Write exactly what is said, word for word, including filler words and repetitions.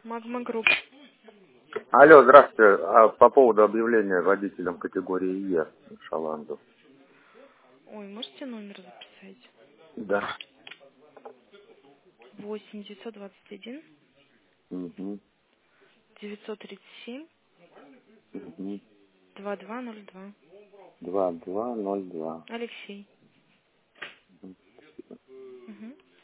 Магма Групп. Алло, здравствуйте. А по поводу объявления водителям категории Е Шаланду. Ой, можете номер записать? Да. восемь девятьсот двадцать один Угу. девятьсот тридцать семь Угу. двадцать два ноль два. два два ноль два. Алексей. Угу. Угу.